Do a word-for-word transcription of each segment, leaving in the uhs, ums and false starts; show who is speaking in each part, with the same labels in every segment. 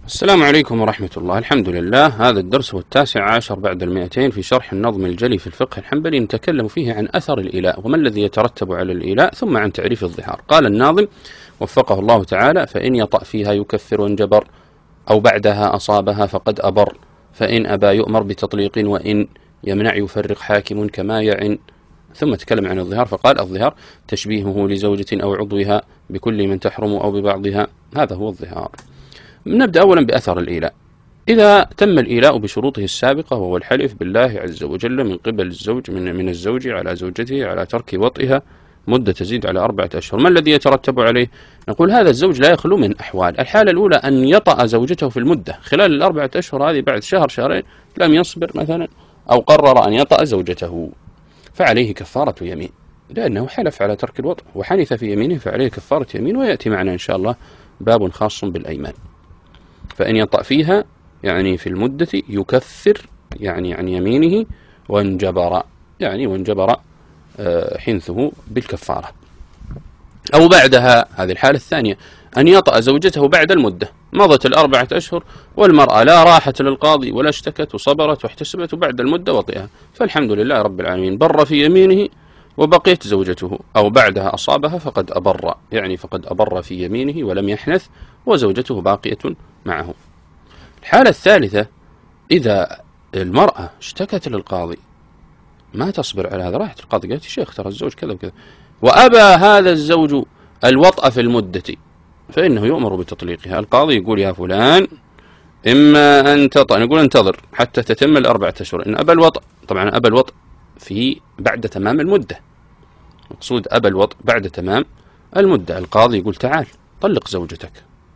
Speaker 1: السلام عليكم ورحمة الله. الحمد لله. هذا الدرس هو التاسع عشر بعد المئتين في شرح النظم الجلي في الفقه الحنبلي، نتكلم فيه عن أثر الإيلاء وما الذي يترتب على الإيلاء، ثم عن تعريف الظهار. قال الناظم وفقه الله تعالى: فإن يطأ فيها يكفر وانجبر، أو بعدها أصابها فقد أبر، فإن أبى يؤمر بتطليق، وإن يمنع يفرق حاكم كما يعن. ثم تكلم عن الظهار فقال: الظهار تشبيهه لزوجة أو عضوها بكل من تحرم أو ببعضها، هذا هو الظهار. نبدأ أولا بأثر الإيلاء. إذا تم الإيلاء بشروطه السابقة، وهو الحلف بالله عز وجل من قبل الزوج من, من الزوج على زوجته على ترك وطئها مدة تزيد على أربعة أشهر، ما الذي يترتب عليه؟ نقول هذا الزوج لا يخلو من أحوال. الحالة الأولى أن يطأ زوجته في المدة خلال الأربعة أشهر هذه، بعد شهر شهرين لم يصبر مثلا، أو قرر أن يطأ زوجته، فعليه كفارة يمين، لأنه حلف على ترك الوطء وحنث في يمينه، فعليه كفارة يمين. ويأتي معنا إن شاء الله باب خاص بالأيمان. فإن يطأ فيها يعني في المدة يكفر يعني عن يمينه، وانجبر يعني وانجبر حنثه بالكفارة. أو بعدها، هذه الحالة الثانية، أن يطأ زوجته بعد المدة، مضت الأربعة أشهر والمرأة لا راحت للقاضي ولا اشتكت وصبرت واحتسبت، وبعد المدة وطئها، فالحمد لله رب العالمين، بر في يمينه وبقيت زوجته. أو بعدها أصابها فقد أبر، يعني فقد أبر في يمينه ولم يحنث وزوجته باقية معه. الحالة الثالثة، إذا المرأة اشتكت للقاضي، ما تصبر على هذا، راحت القاضي قالت: يا شيخ ترى الزوج كذا وكذا، وأبى هذا الزوج الوطأ في المدة، فإنه يؤمر بتطليقها. القاضي يقول: يا فلان إما أن تطأ، نقول انتظر حتى تتم الأربعة أشهر. إن أبى الوطأ، طبعا أبى الوطأ في بعد تمام المدة، مقصود أبى الوطأ بعد تمام المدة، القاضي يقول: تعال طلق زوجتك.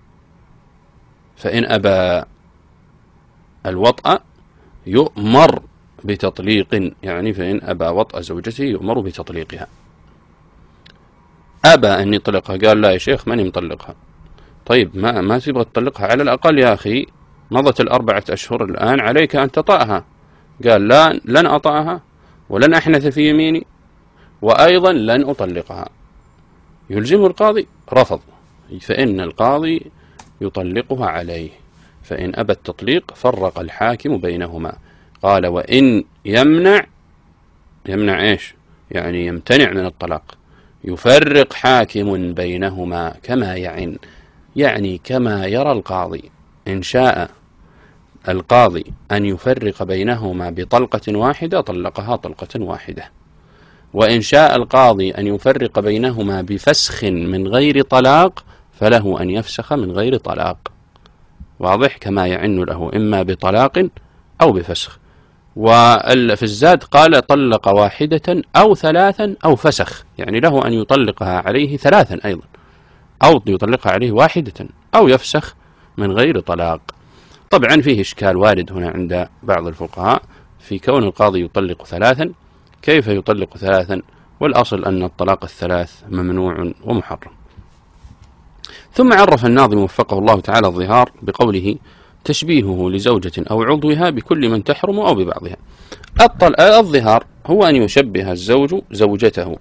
Speaker 1: فإن أبى الوطأ يؤمر بتطليق، يعني فإن أبى وطأ زوجته يؤمر بتطليقها. أبى أن يطلقها، قال: لا يا شيخ ماني مطلقها. طيب ما ما تبغى تطلقها؟ على الأقل يا أخي مضت الأربعة أشهر الآن، عليك أن تطأها. قال: لا، لن أطأها ولن أحنث في يميني، وأيضا لن أطلقها. يلزمه القاضي؟ رفض، فإن القاضي يطلقها عليه. فإن أبى التطليق فرق الحاكم بينهما. قال: وإن يمنع، يمنع إيش؟ يعني يمتنع من الطلاق، يفرق حاكم بينهما كما يعن، يعني كما يرى القاضي. إن شاء القاضي أن يفرق بينهما بطلقة واحدة طلقها طلقة واحدة، وإن شاء القاضي أن يفرق بينهما بفسخ من غير طلاق فله أن يفسخ من غير طلاق. واضح؟ كما يعن له إما بطلاق أو بفسخ. وفي الزاد قال: طلق واحدة أو ثلاثا أو فسخ، يعني له أن يطلقها عليه ثلاثا أيضا، أو يطلقها عليه واحدة، أو يفسخ من غير طلاق. طبعا فيه إشكال وارد هنا عند بعض الفقهاء في كون القاضي يطلق ثلاثا، كيف يطلق ثلاثا والأصل أن الطلاق الثلاث ممنوع ومحرم. ثم عرف الناظم وفقه الله تعالى الظهار بقوله: تشبيهه لزوجة أو عضوها بكل من تحرم أو ببعضها. الظهار هو أن يشبه الزوج زوجته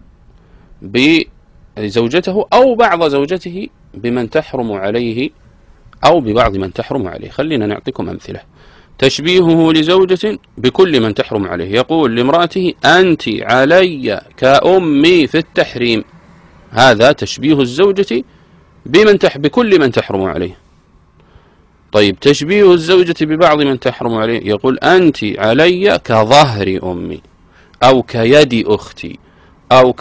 Speaker 1: بزوجته أو بعض زوجته بمن تحرم عليه أو ببعض من تحرم عليه. خلينا نعطيكم أمثلة. تشبيهه لزوجة بكل من تحرم عليه، يقول لامرأته: أنت علي كأمي في التحريم، هذا تشبيه الزوجة بمن تح بكل من تحرم عليه. طيب تشبيه الزوجة ببعض من تحرم عليه، يقول: أنت علي كظهر أمي، أو كيد أختي، أو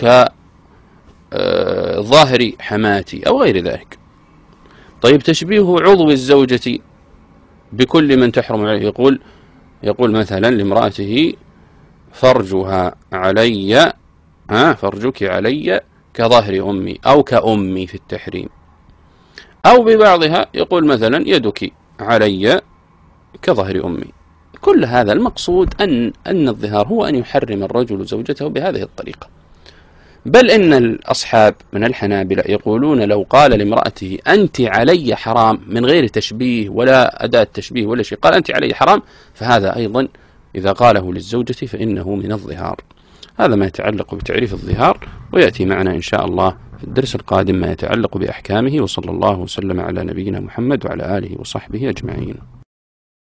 Speaker 1: كظهر حماتي، أو غير ذلك. طيب تشبيه عضو الزوجة بكل من تحرم عليه، يقول يقول مثلا لامرأته: فرجها علي، ها فرجك علي كظهر أمي، أو كأمي في التحريم. أو ببعضها يقول مثلا: يدك علي كظهر أمي. كل هذا المقصود أن أن الظهار هو أن يحرم الرجل زوجته بهذه الطريقة. بل إن الأصحاب من الحنابلة يقولون: لو قال لامرأته: أنت علي حرام، من غير تشبيه ولا أداة تشبيه ولا شيء، قال: أنت علي حرام، فهذا أيضا إذا قاله للزوجة فإنه من الظهار. هذا ما يتعلق بتعريف الظهار، ويأتي معنا إن شاء الله في الدرس القادم ما يتعلق بأحكامه، وصلى الله وسلم على نبينا محمد وعلى آله وصحبه أجمعين.